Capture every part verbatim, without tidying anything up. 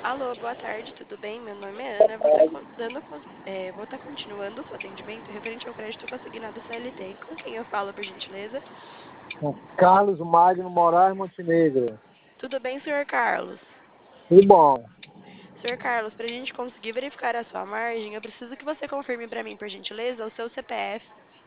Alô, boa tarde, tudo bem? Meu nome é Ana, vou estar dando, é, vou estar continuando o seu atendimento referente ao crédito consignado C L T. Com quem eu falo, por gentileza? Com Carlos Magno Moraes Montenegro. Tudo bem, senhor Carlos? Tudo bom. senhor Carlos, para a gente conseguir verificar a sua margem, eu preciso que você confirme para mim, por gentileza, o seu C P F.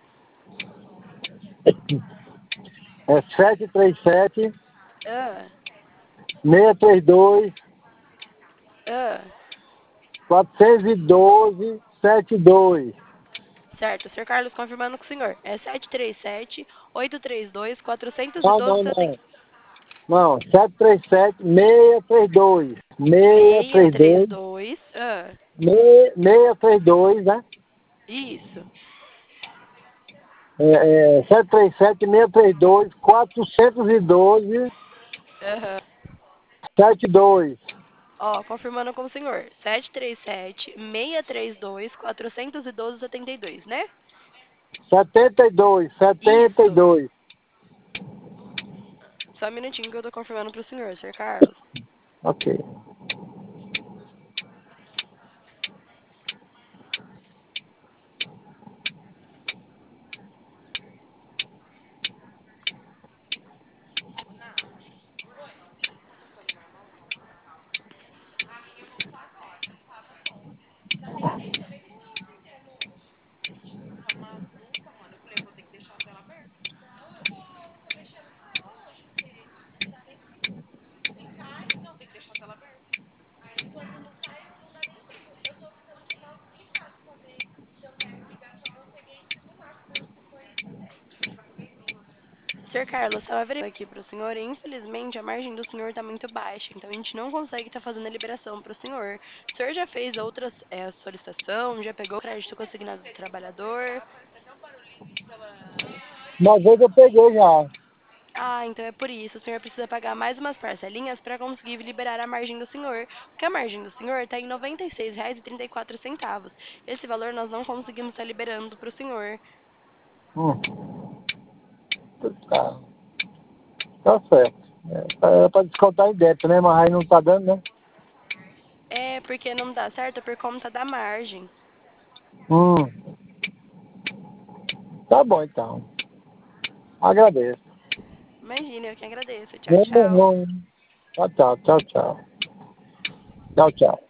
É sete três sete, Ah, seis três dois, ah, quatro um dois, sete dois. certo, senhor Carlos, confirmando com o senhor. É sete três sete, oito três dois, quatro um Não, dois, não, sete. não. Não, sete três sete, seis três dois. seis três dois, seis três dois. Ah, seis três dois, né? isso. É, é, sete três sete, seis três dois, quatro um dois, Aham. sete dois. Ó, confirmando com o senhor. sete três sete, seis três dois, quatro um dois, sete dois, né? setenta e dois, setenta e Isso. dois. Só um minutinho que eu tô confirmando pro senhor, senhor Carlos. Ok. senhor Carlos, só verificar aqui pro senhor. E, infelizmente, a margem do senhor tá muito baixa, então a gente não consegue estar fazendo a liberação pro senhor. O senhor já fez outras é, solicitação, já pegou o crédito consignado do trabalhador? Mas hoje eu peguei já. Ah, então é por isso. O senhor precisa pagar mais umas parcelinhas para conseguir liberar a margem do senhor. Porque a margem do senhor está em R noventa e seis reais e trinta e quatro centavos. Esse valor nós não conseguimos estar liberando para o senhor. Hum. Tá, tá certo. É para descontar em débito, né? Mas aí não tá dando, né? É, porque não dá certo por conta da margem. Hum. Tá bom, então. Agradeço. Imagina, eu que agradeço. Tchau, Não, tchau. não. Tchau, tchau, tchau, tchau. Tchau, tchau.